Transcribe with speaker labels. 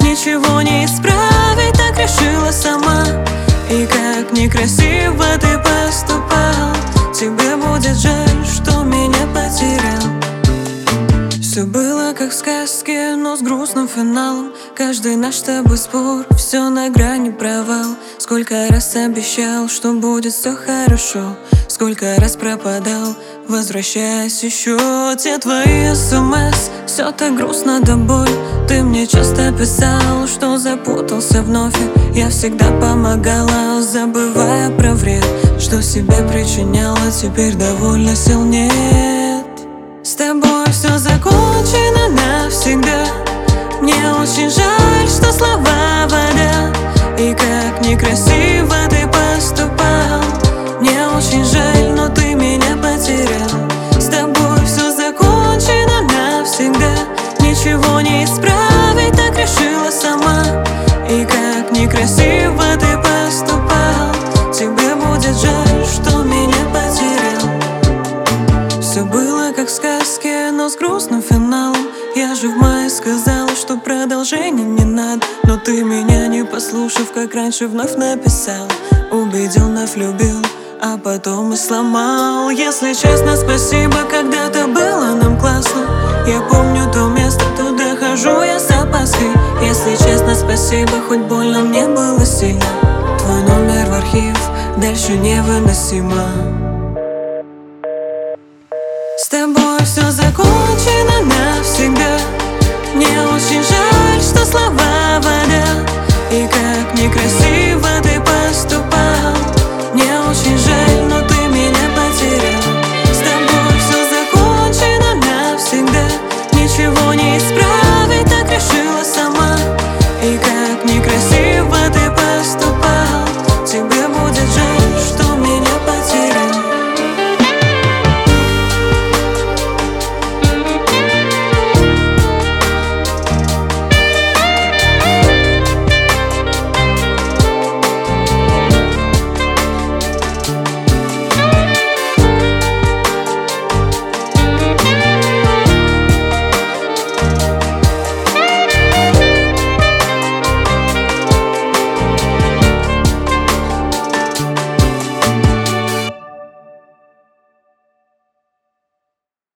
Speaker 1: ничего не исправить, так решила сама. И как некрасиво ты поступал, тебе будет жаль, что меня потерял. Все было как в сказке, но с грустным финалом. Каждый наш с тобой спор, все на грани провал. Сколько раз обещал, что будет все хорошо, сколько раз пропадал, возвращаясь еще. Те твои СМС, все так грустно до боли. Ты мне часто писал, что запутался вновь. Я всегда помогала, забывая про вред, что себе причиняла, теперь довольно сил нет. С тобой все закончено навсегда. Мне очень жаль, что слова вода. И как некрасиво ты поступал. Мне очень жаль, но ты меня потерял. С тобой все закончено навсегда. Ничего не исправить, так решила сама. И как некрасиво ты поступал. Тебе будет жаль, что меня потерял. Все было как в сказке, но с грустным финалом. Я же в мае сказала, что продолжения не надо. Но ты меня не послушав, как раньше, вновь написал. Убедил, вновь любил, а потом и сломал. Если честно, спасибо, когда-то было нам классно. Я помню то место, туда хожу я с опаской. Если честно, спасибо, хоть больно мне было сильно. Твой номер в архив, дальше невыносимо.